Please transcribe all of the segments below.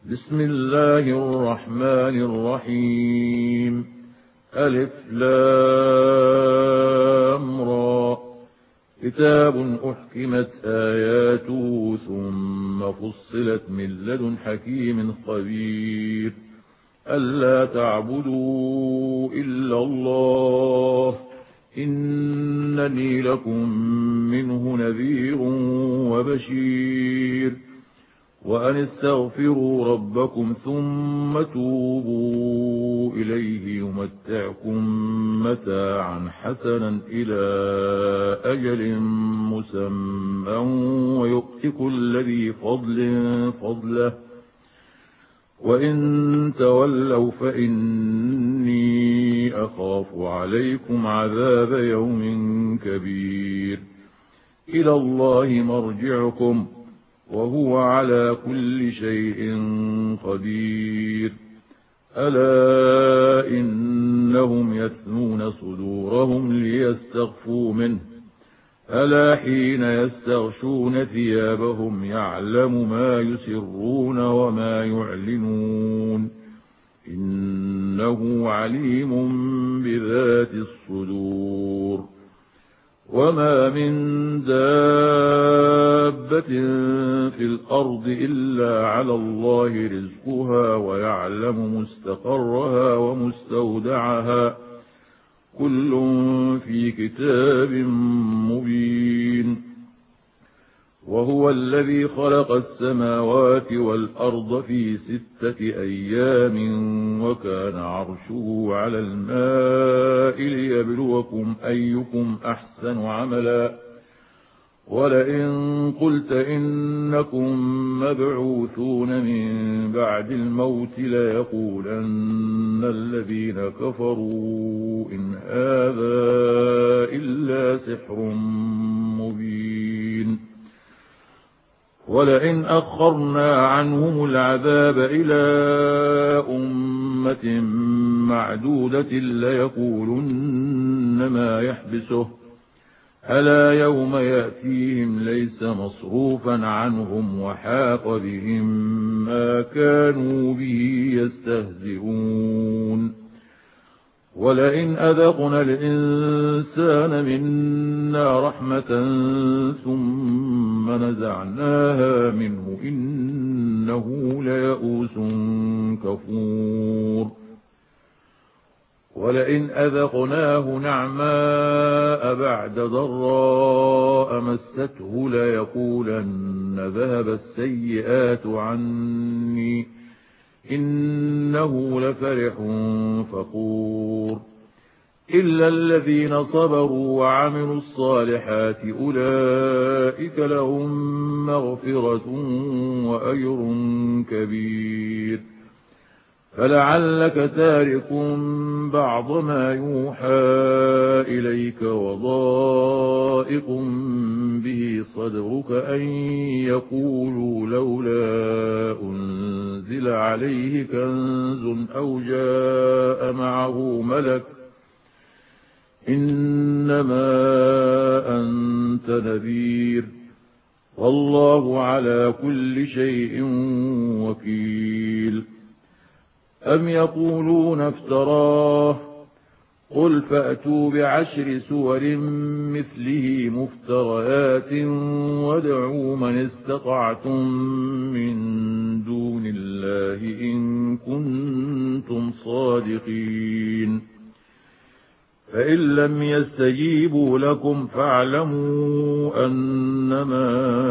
بسم الله الرحمن الرحيم. ألف لام را. كتاب أحكمت آياته ثم فصلت من لدن حكيم خبير. ألا تعبدوا إلا الله إنني لكم منه نذير وبشير. وأن استغفروا ربكم ثم توبوا إليه يمتعكم متاعا حسنا إلى أجل مسمى ويؤت كل ذي فضل فضله وإن تولوا فإني أخاف عليكم عذاب يوم كبير. إلى الله مرجعكم وهو على كل شيء قدير. ألا إنهم يثنون صدورهم ليستخفوا منه ألا حين يستغشون ثيابهم يعلم ما يسرون وما يعلنون إنه عليم بذات الصدور. وما من دابة في الأرض إلا على الله رزقها ويعلم مستقرها ومستودعها كل في كتاب مبين. وهو الذي خلق السماوات والأرض في 6 أيام وكان عرشه على الماء ليبلوكم أيكم أحسن عملا. ولئن قلت إنكم مبعوثون من بعد الموت ليقولن الذين كفروا إن هذا إلا سحر مبين. ولئن أخرنا عنهم العذاب إلى أمة معدودة ليقولن ما يحبسه ألا يوم يأتيهم ليس مصروفا عنهم وحاق بهم ما كانوا به يستهزئون. ولئن أذقنا الإنسان منا رحمة ثم نزعناها منه إنه ليئوس كفور. ولئن أذقناه نعماء بعد ضراء مسته ليقولن ذهب السيئات عني إنه لفرح فخور. إلا الذين صبروا وعملوا الصالحات أولئك لهم مغفرة وأجر كبير. فلعلك تارك بعض ما يوحى إليك وضائق به صدرك أن يقولوا لولا أنزل عليه كنز أو جاء معه ملك إنما أنت نذير والله على كل شيء وكيل. أم يقولون افتراه قل فأتوا ب10 سور مثله مفتريات وادعوا من استطعتم من دون الله إن كنتم صادقين. فإن لم يستجيبوا لكم فاعلموا أنما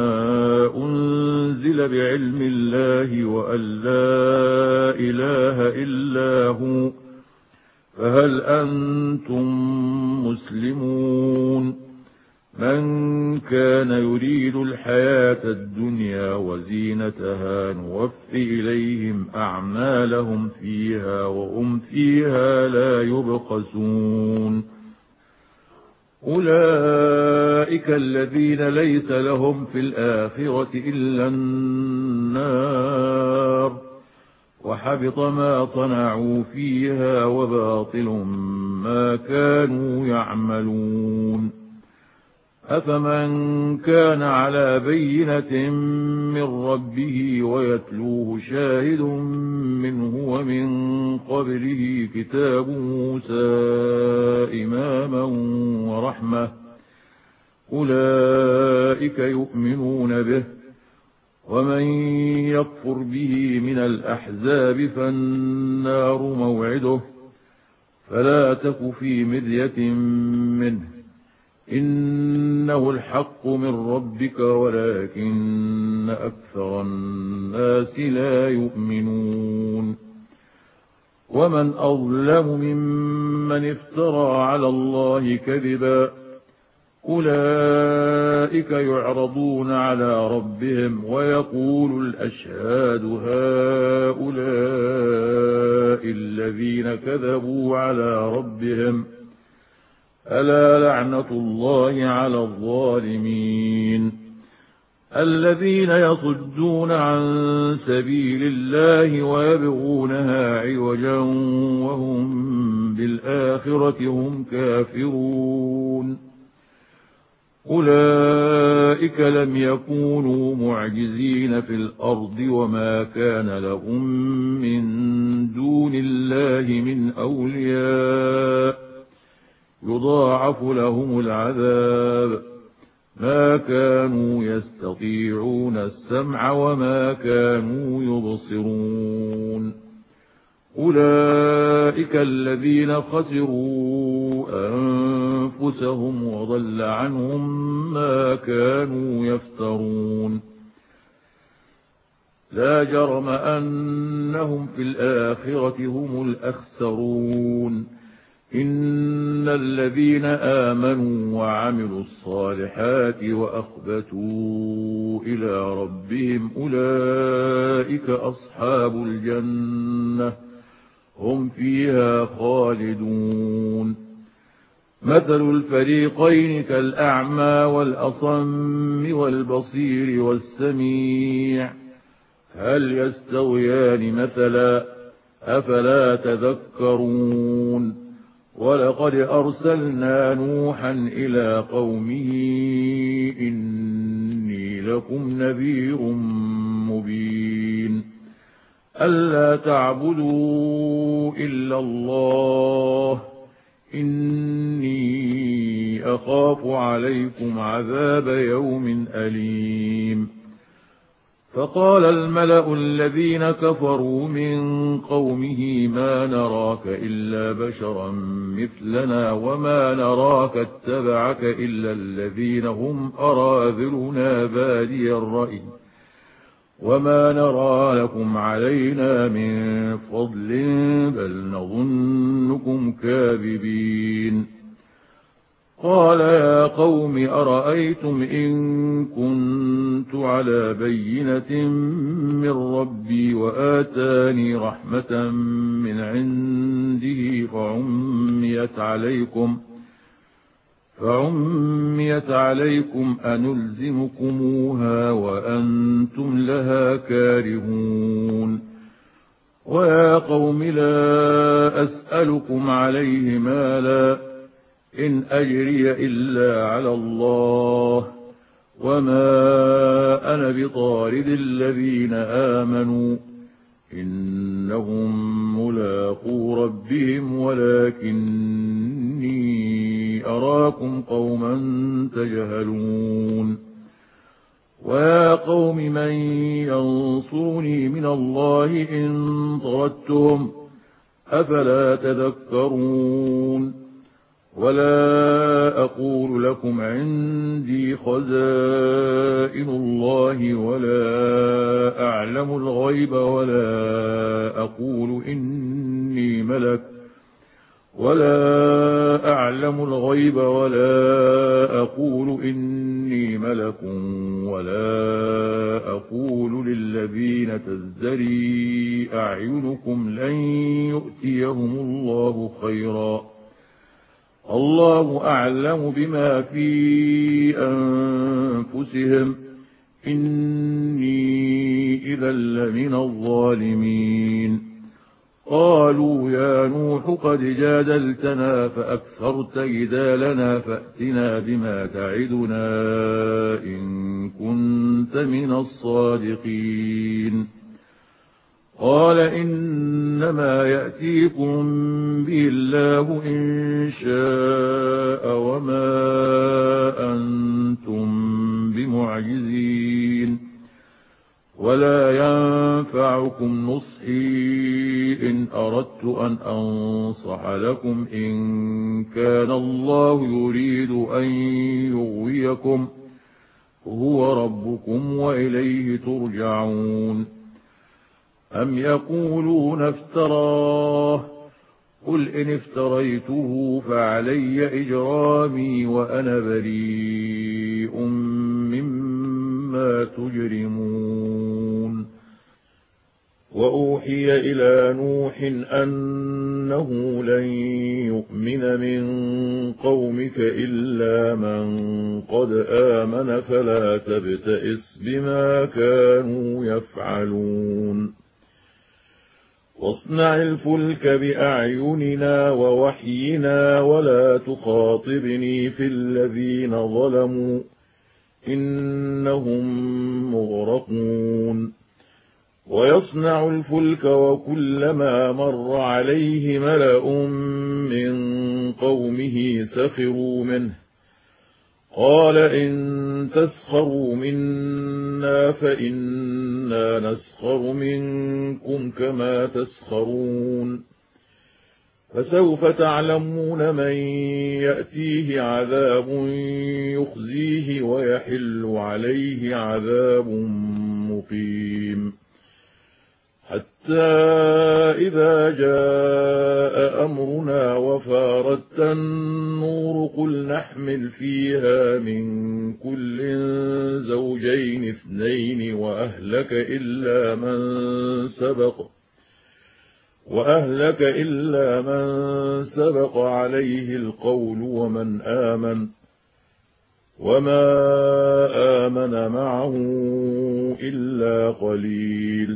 أنزل بعلم الله وأن لا إله إلا هو فهل أنتم مسلمون. من كان يريد الحياة الدنيا وزينتها نوف إليهم أعمالهم فيها وهم فيها لا يبخسون. أولئك الذين ليس لهم في الآخرة إلا النار وحبط ما صنعوا فيها وباطل ما كانوا يعملون. أفمن كان على بينة من ربه ويتلوه شاهد منه ومن قبله كتاب موسى إماما ورحمة أولئك يؤمنون به ومن يكفر به من الأحزاب فالنار موعده فلا تك في مرية منه إنه الحق من ربك ولكن أكثر الناس لا يؤمنون ومن أظلم ممن افترى على الله كذبا أولئك يعرضون على ربهم ويقول الأشهاد هؤلاء الذين كذبوا على ربهم ألا لعنة الله على الظالمين الذين يصدون عن سبيل الله ويبغونها عوجا وهم بالآخرة هم كافرون أولئك لم يكونوا معجزين في الأرض وما كان لهم من دون الله من أولياء يضاعف لهم العذاب ما كانوا يستطيعون السمع وما كانوا يبصرون أولئك الذين خسروا أنفسهم وضل عنهم ما كانوا يفترون لا جرم أنهم في الآخرة هم الأخسرون إن الذين آمنوا وعملوا الصالحات وأخبتوا إلى ربهم أولئك أصحاب الجنة هم فيها خالدون مثل الفريقين كالأعمى والأصم والبصير والسميع هل يستويان مثلا أفلا تذكرون ولقد أرسلنا نوحا إلى قومه إني لكم نذير مبين ألا تعبدوا إلا الله إني أخاف عليكم عذاب يوم أليم فقال الملأ الذين كفروا من قومه ما نراك إلا بشرا مثلنا وما نراك اتبعك إلا الذين هم أراذلنا بادي الرأي وما نرى لكم علينا من فضل بل نظنكم كاذبين قال يا قوم أرأيتم إن كنت على بينة من ربي وآتاني رحمة من عنده فعميت عليكم أنلزمكموها وأنتم لها كارهون ويا قوم لا أسألكم عليه مالا إن أجري إلا على الله وما أنا بطارد الذين آمنوا إنهم ملاقو ربهم ولكني أراكم قوما تجهلون ويا قوم من ينصرني من الله إن طردتهم أفلا تذكرون ولا أقول لكم عندي خزائن الله ولا أعلم الغيب ولا أقول إني ملك ولا أقول للذين تزدري أعينكم لن يؤتيهم الله خيرا الله أعلم بما في أنفسهم إني إذا لمن الظالمين قالوا يا نوح قد جادلتنا فأكثرت جدالنا فأتنا بما تعدنا إن كنت من الصادقين. قال إنما يأتيكم به الله إن شاء وما أنتم بمعجزين ولا ينفعكم نصحي إن أردت أن أنصح لكم إن كان الله يريد أن يغويكم هو ربكم وإليه ترجعون. أم يقولون افتراه قل إن افتريته فعلي إجرامي وأنا بريء مما تجرمون. وأوحي إلى نوح أنه لن يؤمن من قومك إلا من قد آمن فلا تبتئس بما كانوا يفعلون. واصنع الفلك بأعيننا ووحينا ولا تخاطبني في الذين ظلموا إنهم مغرقون. ويصنع الفلك وكلما مر عليه ملأ من قومه سخروا منه قال إن تسخروا منا فإنا نسخر منكم كما تسخرون. فسوف تعلمون من يأتيه عذاب يخزيه ويحل عليه عذاب مقيم. حتى إذا جاء أمرنا وفارت النور قل نحمل فيها من كل زوجين اثنين وأهلك إلا من سبق عليه القول ومن آمن وما آمن معه إلا قليل.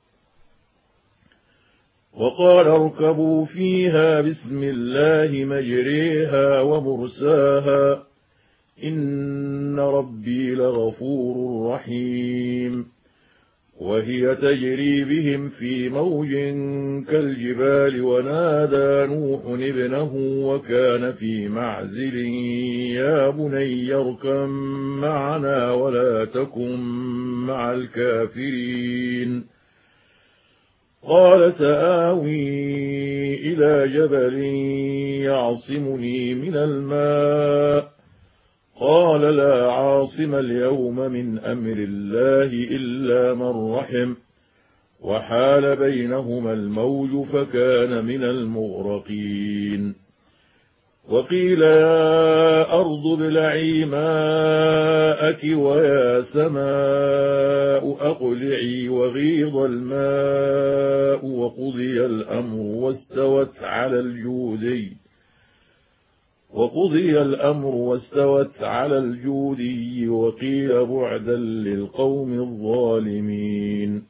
وقال اركبوا فيها بسم الله مجريها ومرساها إن ربي لغفور رحيم. وهي تجري بهم في موج كالجبال ونادى نوح ابنه وكان في معزل يا بني اركب معنا ولا تكن مع الكافرين. قال سآوي إلى جبل يعصمني من الماء قال لا عاصم اليوم من أمر الله إلا من رحم وحال بينهما الموج فكان من المغرقين. وقيل يا أرض ابلعي ماءك ويا سماء أقلعي وغيض الماء وقضي الأمر واستوت على الجودي وقيل بعدا للقوم الظالمين.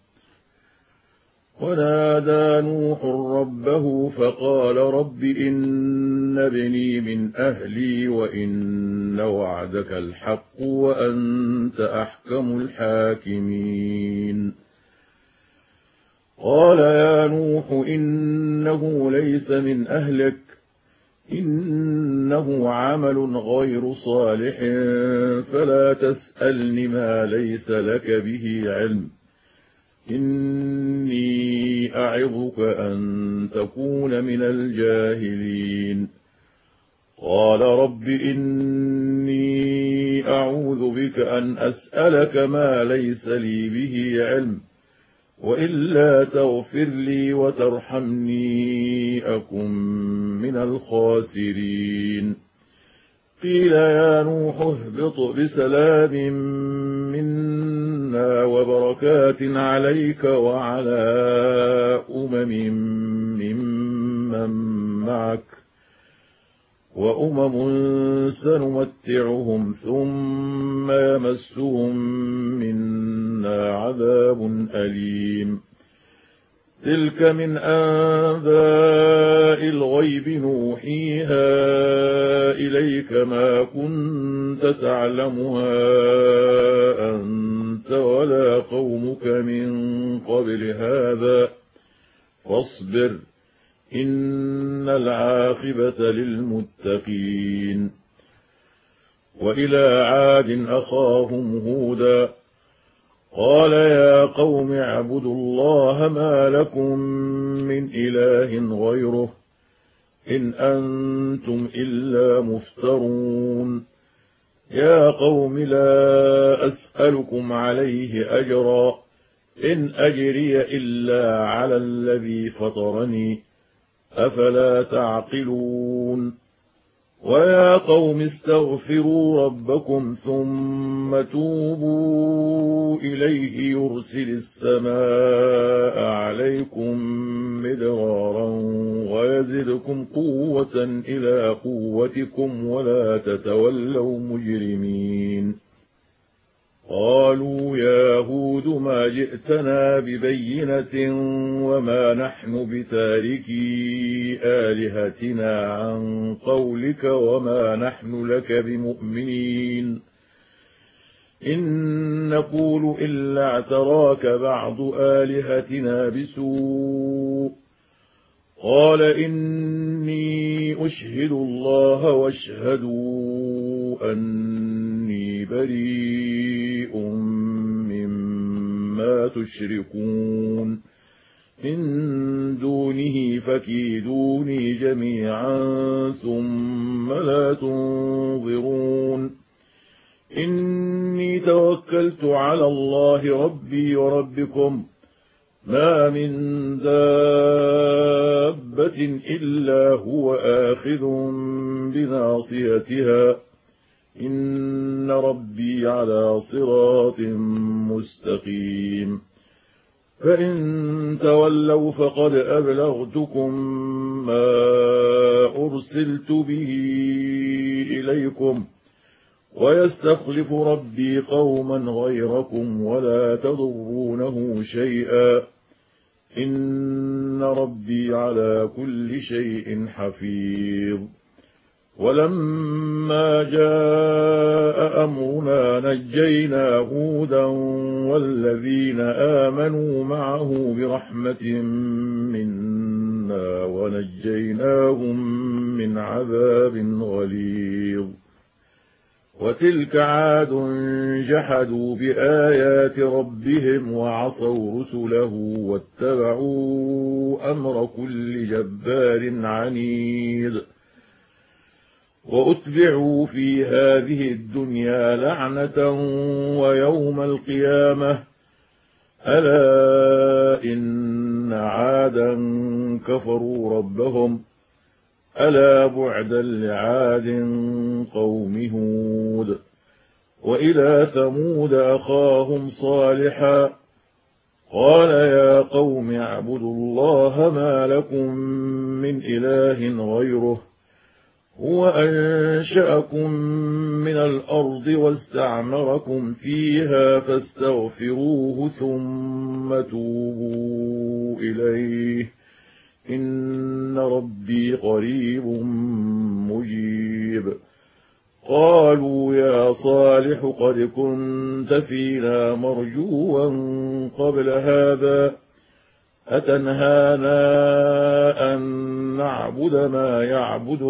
ونادى نوح ربه فقال رب إن ابني من أهلي وإن وعدك الحق وأنت أحكم الحاكمين. قال يا نوح إنه ليس من أهلك إنه عمل غير صالح فلا تسألني ما ليس لك به علم إني أعظك أن تكون من الجاهلين. قال رب إني أعوذ بك أن أسألك ما ليس لي به علم وإلا تغفر لي وترحمني أكن من الخاسرين. قيل يا نوح اهبط بسلام منا وبركات عليك وعلى ممن معك سنمتعهم ثم يمسهم منا عذاب أليم. تلك من أنباء الغيب نوحيها إليك ما كنت تعلمها أنت ولا قومك من قبل هذا فاصبر إن العاقبة للمتقين. وإلى عاد أخاهم هودا قال يا قوم اعبدوا الله ما لكم من إله غيره إن أنتم إلا مفترون. يا قوم لا أسألكم عليه أجرا إن أجري إلا على الذي فطرني أفلا تعقلون. ويا قوم استغفروا ربكم ثم توبوا إليه يرسل السماء عليكم مدرارا ويزدكم قوة إلى قوتكم ولا تتولوا مجرمين. قالوا يا هود ما جئتنا ببينة وما نحن بتاركي آلهتنا عن قولك وما نحن لك بمؤمنين إن نقول إلا اعتراك بعض آلهتنا بسوء. قال إني أشهد الله واشهدوا أني بريء مما تشركون من دونه فكيدوني جميعا ثم لا تنظرون. إني توكلت على الله ربي وربكم ما من دابة إلا هو آخذ بناصيتها إن ربي على صراط مستقيم. فإن تولوا فقد أبلغتكم ما أرسلت به إليكم ويستخلف ربي قوما غيركم ولا تضرونه شيئا إن ربي على كل شيء حفيظ. ولما جاء أمرنا نجينا هودا والذين آمنوا معه برحمة منا ونجيناهم من عذاب غليظ. وتلك عاد جحدوا بآيات ربهم وعصوا رسله واتبعوا أمر كل جبار عنيد. وأتبعوا في هذه الدنيا لعنة ويوم القيامة ألا إن عادا كفروا ربهم ألا بعدا لعاد قوم هود. وإلى ثمود أخاهم صالحا قال يا قوم اعبدوا الله ما لكم من إله غيره هو أنشأكم من الأرض واستعمركم فيها فاستغفروه ثم توبوا إليه إن ربي قريب مجيب. قالوا يا صالح قد كنت فينا مرجوا قبل هذا أتنهانا أن نعبد ما يعبد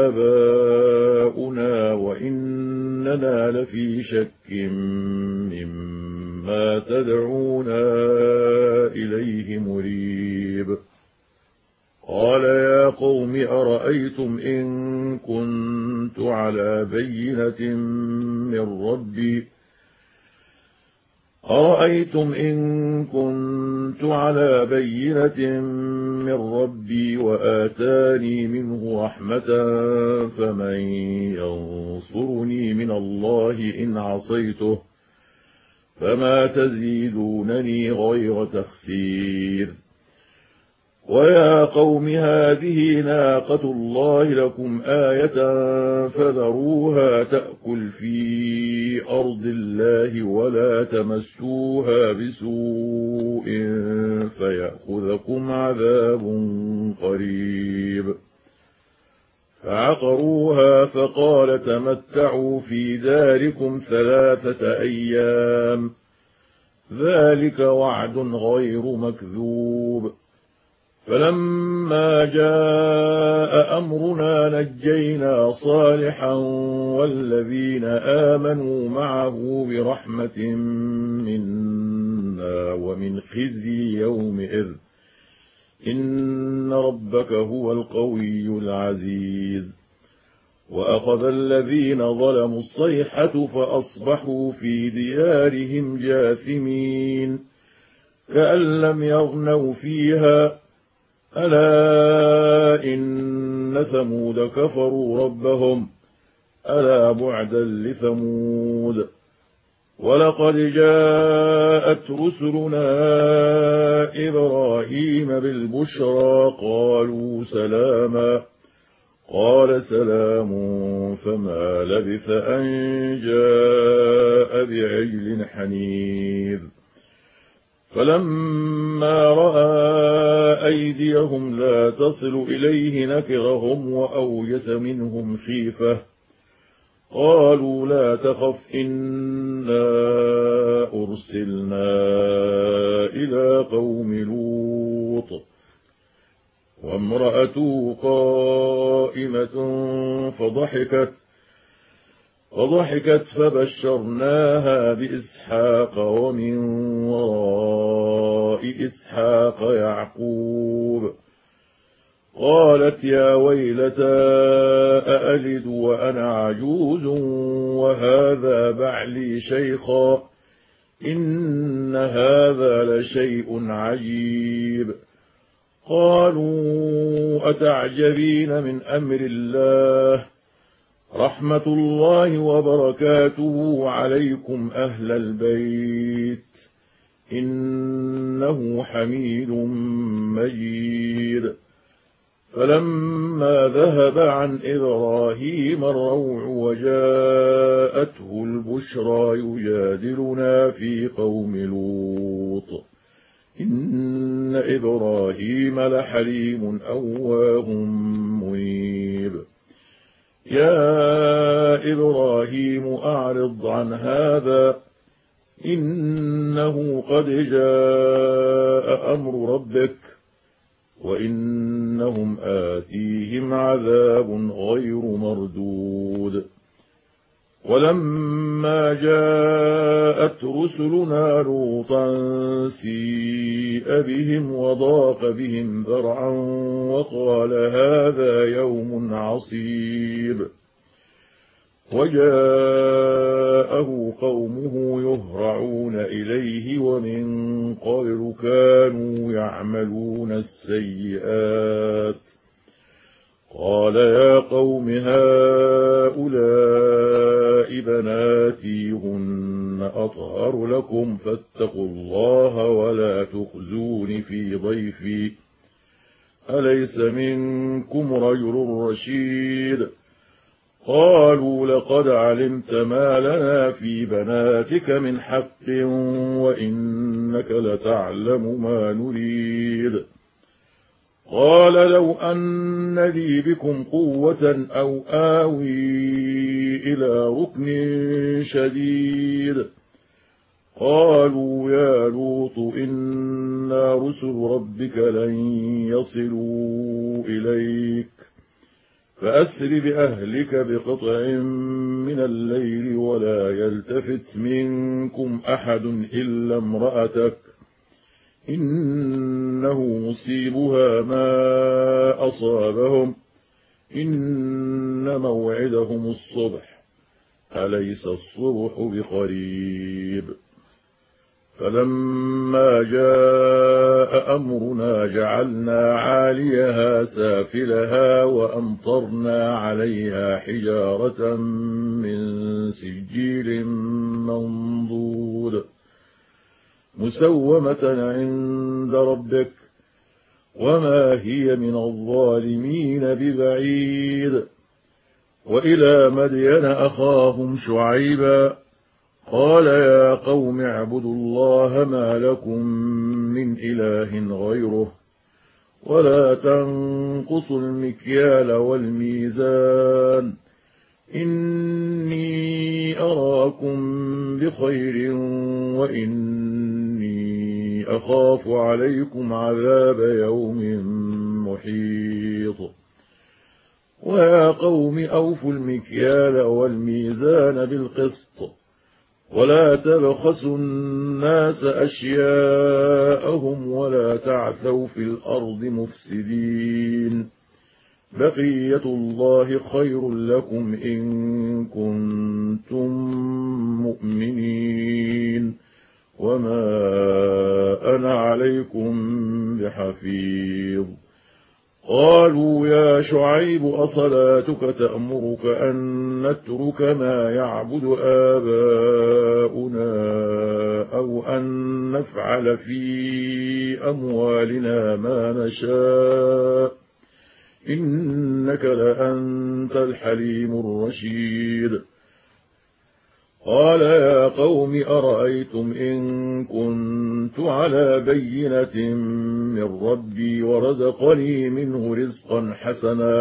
آباؤنا وإننا لفي شك مما تدعونا إليه مريب. قال يا قوم أرأيتم إن كنت على بينة من ربي وآتاني منه رحمة فمن ينصرني من الله إن عصيته فما تزيدونني غير تخسير. ويا قوم هذه ناقة الله لكم آية فذروها تأكل في أرض الله ولا تمسوها بسوء فيأخذكم عذاب قريب. فعقروها فقال تمتعوا في داركم 3 أيام ذلك وعد غير مكذوب. فلما جاء أمرنا نجينا صالحا والذين آمنوا معه برحمة منا ومن خزي يومئذ إن ربك هو القوي العزيز. وأخذ الذين ظلموا الصيحة فأصبحوا في ديارهم جاثمين كأن لم يغنوا فيها ألا إن ثمود كفروا ربهم ألا بعدا لثمود. ولقد جاءت رسلنا إبراهيم بالبشرى قالوا سلاما قال سلام فما لبث أن جاء بعجل حنيذ. فلما رأى أيديهم لا تصل إليه نكرهم وأوجس منهم خيفة قالوا لا تخف إنا أرسلنا إلى قوم لوط وامرأته قائمة فضحكت فبشرناها بإسحاق ومن وراء إسحاق يعقوب. قالت يا ويلتى أألد وأنا عجوز وهذا بعلي شيخا إن هذا لشيء عجيب. قالوا أتعجبين من أمر الله رحمة الله وبركاته عليكم أهل البيت إنه حميد مجيد. فلما ذهب عن إبراهيم الروع وجاءته البشرى يجادلنا في قوم لوط إن إبراهيم لحليم أواه منيب. يا إبراهيم أعرض عن هذا إنه قد جاء أمر ربك وإنهم آتيهم عذاب غير مردود. ولما جاءت رسلنا لوطا سيء بهم وضاق بهم ذرعا وقال هذا يوم عصيب. وجاءه قومه يهرعون إليه ومن قبل كانوا يعملون السيئات. قال يا قوم هؤلاء بناتي هن أطهر لكم فاتقوا الله ولا تخزون في ضيفي أليس منكم رجل رشيد. قالوا لقد علمت ما لنا في بناتك من حق وإنك لتعلم ما نريد. قال لو أن لي بكم قوة أو آوي إلى ركن شديد. قالوا يا لوط إنا رسل ربك لن يصلوا إليك فأسر بأهلك بقطع من الليل ولا يلتفت منكم أحد إلا امرأتك إنه مصيبها ما أصابهم إن موعدهم الصبح أليس الصبح بقريب. فلما جاء أمرنا جعلنا عاليها سافلها وأمطرنا عليها حجارة من سجيل منضود مسومة عند ربك وما هي من الظالمين ببعيد. وإلى مدين أخاهم شعيبا قال يا قوم اعبدوا الله ما لكم من إله غيره ولا تنقصوا المكيال والميزان إني أراكم بخير وإني أخاف عليكم عذاب يوم محيط. ويا قوم أوفوا المكيال والميزان بالقسط ولا تبخسوا الناس أشياءهم ولا تعثوا في الأرض مفسدين بقية الله خير لكم إن كنتم مؤمنين وما أنا عليكم بحفيظ. قالوا يا شعيب أصلاتك تأمرك أن نترك ما يعبد آباؤنا أو أن نفعل في أموالنا ما نشاء إنك لأنت الحليم الرشيد. قال يا قوم أرأيتم إن كنت على بينة من ربي ورزقني منه رزقا حسنا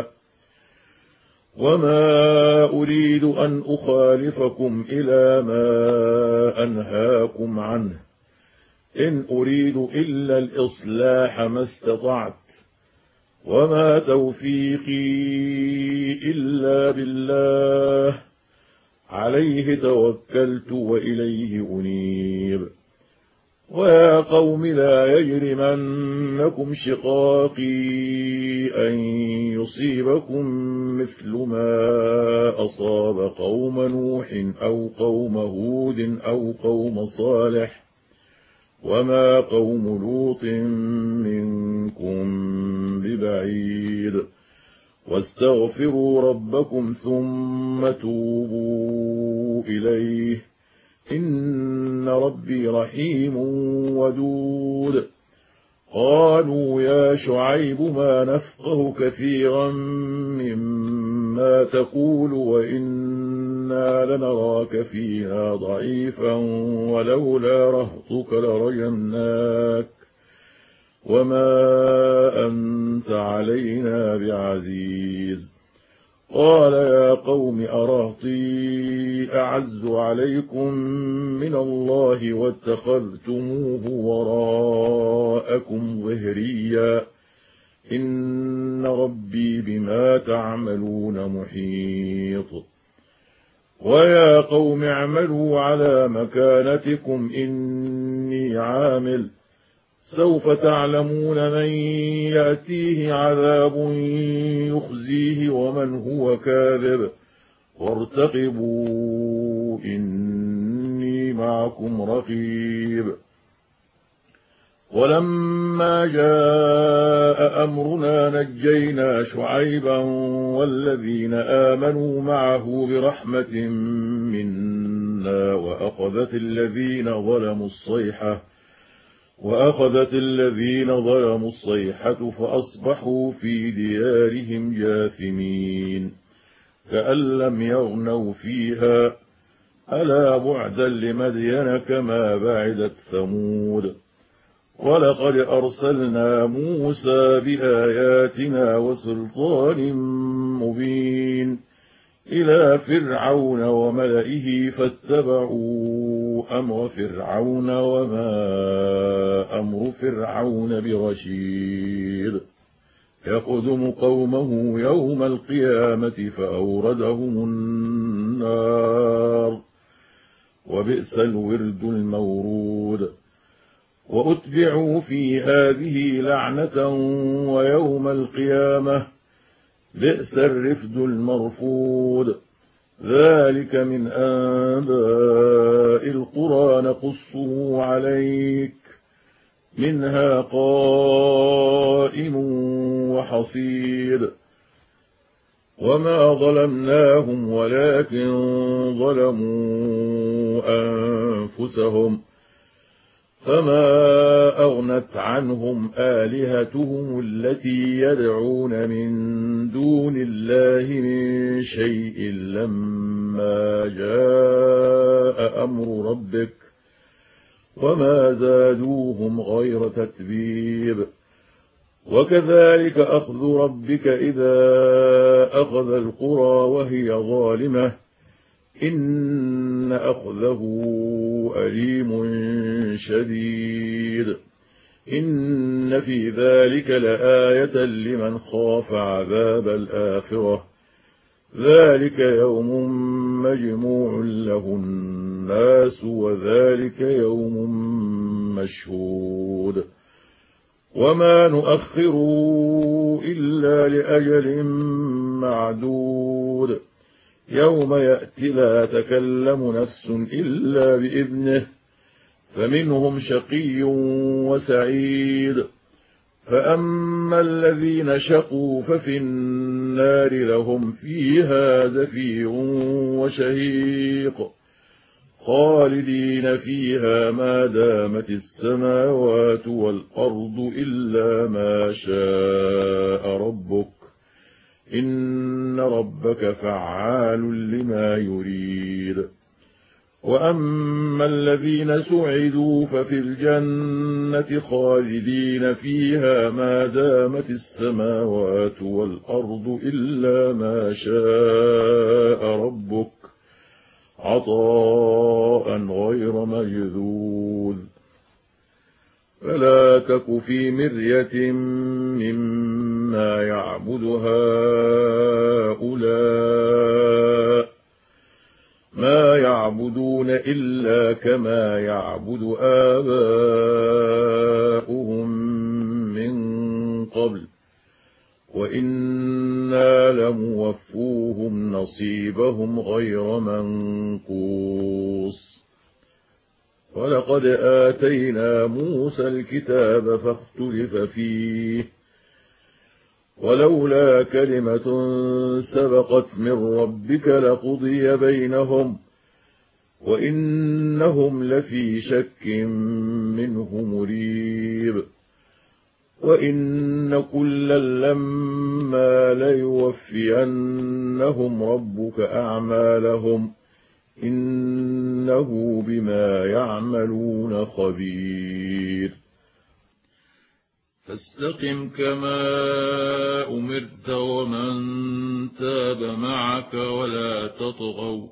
وما أريد أن أخالفكم إلى ما أنهاكم عنه إن أريد إلا الإصلاح ما استطعت وما توفيقي إلا بالله عليه توكلت وإليه أنيب. ويا قوم لا يجرمنكم شقاقي أن يصيبكم مثل ما أصاب قوم نوح أو قوم هود أو قوم صالح وما قوم لوط منكم ببعيد واستغفروا ربكم ثم توبوا إليه إن ربي رحيم ودود. قالوا يا شعيب ما نفقه كثيرا مما تقول وإنا لنراك فيها ضعيفا ولولا رهطك لرجمناك وما أنت علينا بعزيز. قال يا قوم أرهطي أعز عليكم من الله واتخذتموه وراءكم ظهريا إن ربي بما تعملون محيط. ويا قوم اعملوا على مكانتكم إني عامل سوف تعلمون من يأتيه عذاب يخزيه ومن هو كاذب وارتقبوا إني معكم رقيب. ولما جاء أمرنا نجينا شعيبا والذين آمنوا معه برحمة منا وأخذت الذين ظلموا الصيحة فأصبحوا في ديارهم جاثمين كأن لم يغنوا فيها ألا بعدا لمدين كما بعدت ثمود. ولقد أرسلنا موسى بآياتنا وسلطان مبين إلى فرعون وملئه فاتبعوا أمر فرعون وما أمر فرعون برشيد. يقدم قومه يوم القيامة فأوردهم النار وبئس الورد المورود. وأتبعوا في هذه لعنة ويوم القيامة بئس الرفد المرفود. ذلك من أنباء القرى نقصه عليك منها قائم وحصيد. وما ظلمناهم ولكن ظلموا أنفسهم فما أغنت عنهم آلهتهم التي يدعون من دون الله من شيء لما جاء أمر ربك وما زادوهم غير تتبيب وكذلك أخذ ربك إذا أخذ القرى وهي ظالمة إن أخذه أليم شديد إن في ذلك لآية لمن خاف عذاب الآخرة ذلك يوم مجموع له الناس وذلك يوم مشهود وما نؤخر إلا لأجل معدود يوم يأتي لا تكلم نفس إلا بإذنه فمنهم شقي وسعيد فأما الذين شقوا ففي النار لهم فيها زفير وشهيق خالدين فيها ما دامت السماوات والأرض إلا ما شاء ربك إن ربك فعال لما يريد وأما الذين سعدوا ففي الجنة خالدين فيها ما دامت السماوات والأرض إلا ما شاء ربك عطاء غير مجذوذ فلا تك في مرية مما يعبد هؤلاء ما يعبدون إلا كما يعبد آباؤهم من قبل وإنا لموفوهم نصيبهم غير منقوص ولقد آتينا موسى الكتاب فاختلف فيه ولولا كلمة سبقت من ربك لقضي بينهم وإنهم لفي شك منه مريب وإن كلا لما ليوفينهم ربك أعمالهم إنه بما يعملون خبير فاستقم كما أمرت ومن تاب معك ولا تطغوا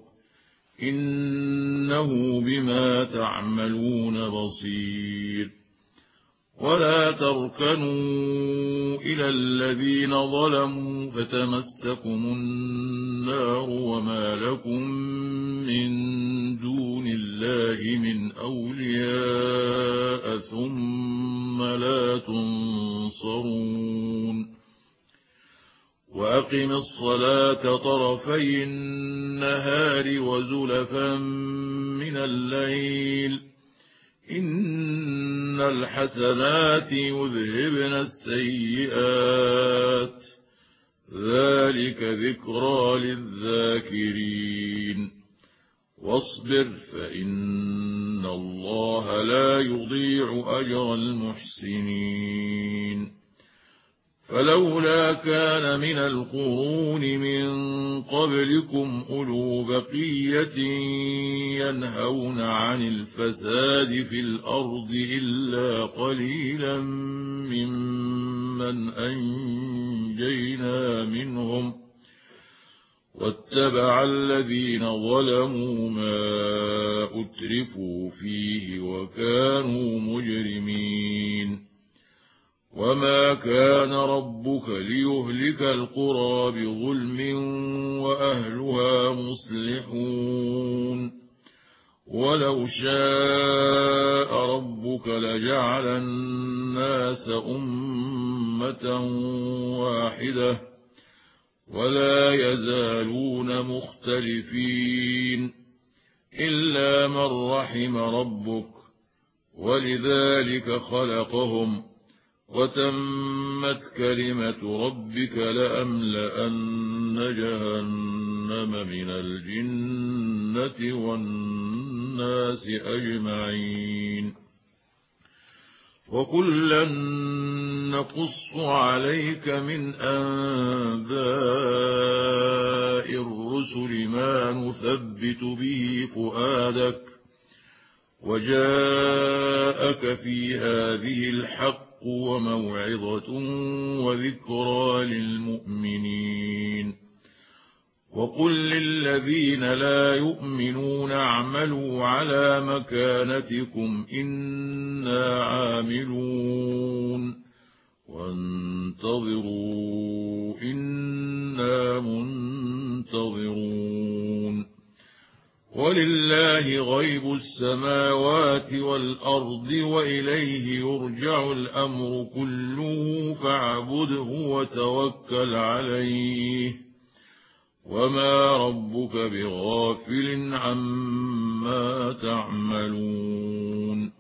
إنه بما تعملون بصير ولا تركنوا إلى الذين ظلموا فتمسكم النار وما لكم من دون الله من أولياء ثم لا تنصرون وأقم الصلاة طرفي النهار وزلفا من الليل إن الحسنات يذهبن السيئات ذلك ذكرى للذاكرين واصبر فإن الله لا يضيع أجر المحسنين فلولا كان من القرون من قبلكم أولو بقية ينهون عن الفساد في الأرض إلا قليلا ممن أنجينا منهم واتبع الذين ظلموا ما أترفوا فيه وكانوا مجرمين وما كان ربك ليهلك القرى بظلم وأهلها مصلحون ولو شاء ربك لجعل الناس أمة واحدة ولا يزالون مختلفين إلا من رحم ربك ولذلك خلقهم وتمت كلمة ربك لأملأن جهنم من الجنة والناس أجمعين وكلا نقص عليك من أنباء الرسل ما نثبت به فؤادك وجاءك في هذه الحق وموعظة وذكرى للمؤمنين وقل للذين لا يؤمنون اعملوا على مكانتكم إنا عاملون وانتظروا إنا منتظرون ولله غيب السماوات والأرض وإليه يرجع الأمر كله فاعبده وتوكل عليه وما ربك بغافل عما تعملون